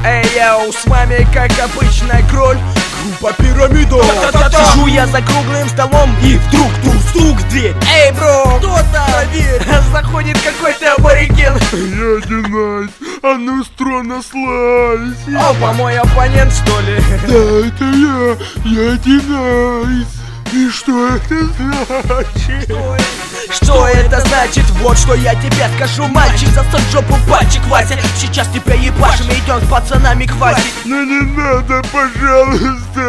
Эй, йоу, с вами, как обычно, Кроль, группа Пирамида. Сижу я за круглым столом, и вдруг тук-тук в дверь. Эй, бро, кто там? Проверь. Заходит какой-то абориген. Я Динайс, а ну строго слазь. Опа, мой оппонент, что ли? Да, это я Динайс. И что это значит? Что это значит? Вот что я тебе скажу, мальчик. Засунь в жопу пальчик, Вася. Сейчас тебя ебашим, идем с пацанами к Васе. Ну не надо, пожалуйста.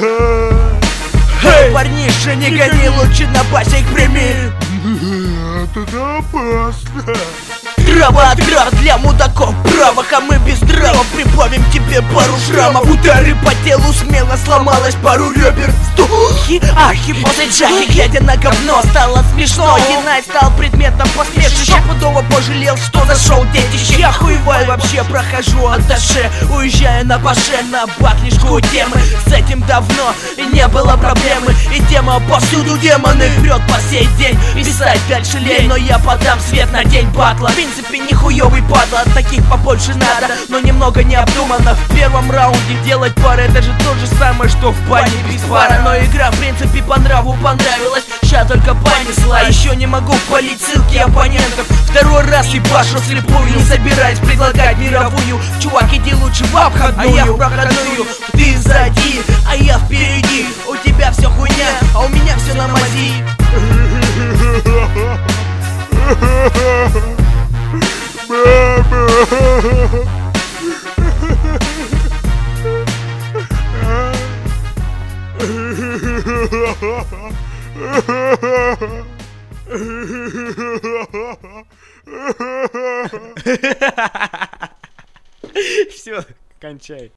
Эй, парниша, не гони, лучше на басик прими. Это опасно. Трава от трав для мудаков правок, а мы без дрова прибавим тебе пару шрамов. Удары по телу смело сломалось пару ребер. Стухи, ахи, после джахи, глядя на говно, стало смешно. Динайс стал предметом посмешища. Пудово пожалел, что зашел детище. Я хуевай вообще прохожу атташе, уезжаю на баше, на баклишку темы. С этим давно не было проблемы, и тема повсюду, демоны вперед по сей день. Писать дальше лень, но я подам свет на день батла. В принципе, нихуёвый падла, от таких побольше надо, но немного необдуманно. В первом раунде делать пары, это же то же самое, что в бане без пара. Но игра, в принципе, по нраву понравилась, ща только понесла. Еще не могу палить ссылки оппонентов, второй раз ебашу слепую, не собираюсь предлагать мировую. Чувак, иди лучше в обходную, а я в проходную. Ты сзади, а я впереди. У тебя все хуйня, а у меня все на мази. Все, кончай.